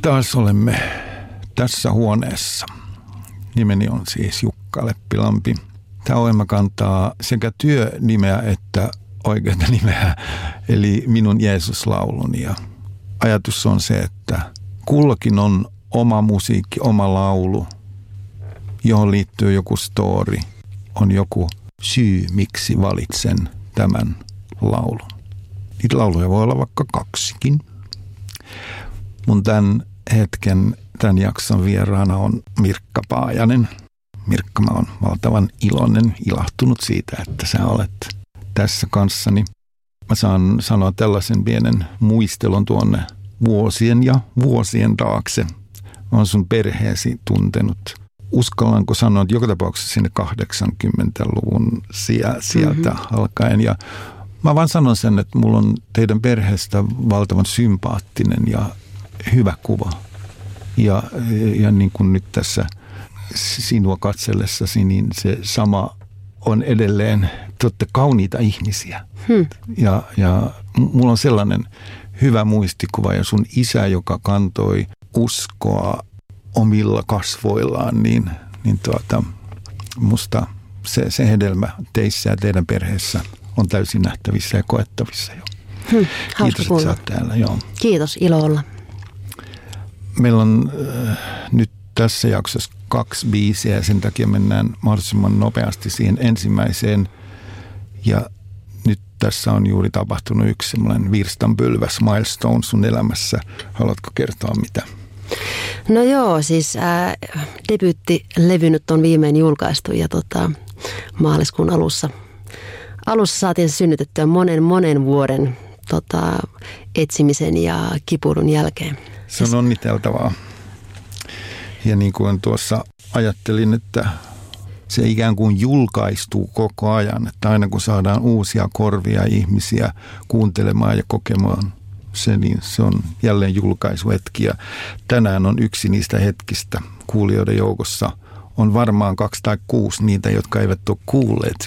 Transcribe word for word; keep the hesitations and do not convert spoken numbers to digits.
Taas olemme tässä huoneessa. Nimeni on siis Jukka Leppilampi. Tämä ohjelma kantaa sekä työnimeä että oikeata nimeä, eli minun Jeesus-lauluni. Ja ajatus on se, että kullakin on oma musiikki, oma laulu, johon liittyy joku story, on joku syy, miksi valitsen tämän laulun. Niitä lauluja voi olla vaikka kaksikin. Mun tämän hetken, tämän jakson vieraana on Mirkka Paajanen. Mirkka, mä oon valtavan iloinen, ilahtunut siitä, että sä olet tässä kanssani. Mä saan sanoa tällaisen pienen muistelun tuonne vuosien ja vuosien taakse. Mä oon sun perheesi tuntenut. Uskallanko sanoa, että joka tapauksessa sinne kahdeksankymmentäluvun sieltä mm-hmm. alkaen. Ja mä vaan sanon sen, että mulla on teidän perheestä valtavan sympaattinen ja hyvä kuva. Ja, ja niin kuin nyt tässä sinua katsellessasi, niin se sama on edelleen totta kauniita ihmisiä. Hmm. Ja, ja mulla on sellainen hyvä muistikuva ja sun isä, joka kantoi uskoa omilla kasvoillaan, niin, niin tuota, musta se, se hedelmä teissä ja teidän perheessä on täysin nähtävissä ja koettavissa jo. Hmm. Kiitos, että sä oot täällä. Joo. Kiitos, ilo olla. Meillä on äh, nyt tässä jaksossa kaksi biisiä ja sen takia mennään mahdollisimman nopeasti siihen ensimmäiseen. Ja nyt tässä on juuri tapahtunut yksi semmoinen virstanpylväs milestone sun elämässä. Haluatko kertoa mitä? No joo, siis ää, debyyttilevy nyt on viimein julkaistu ja tota, maaliskuun alussa, alussa saatiin synnytettyä monen monen vuoden tota, etsimisen ja kipuilun jälkeen. Se on onniteltavaa. Ja niin kuin tuossa ajattelin, että se ikään kuin julkaistuu koko ajan. Että aina kun saadaan uusia korvia ihmisiä kuuntelemaan ja kokemaan se, niin se on jälleen julkaisuhetki. Ja tänään on yksi niistä hetkistä kuulijoiden joukossa. On varmaan kaksi tai kuusi niitä, jotka eivät ole kuulleet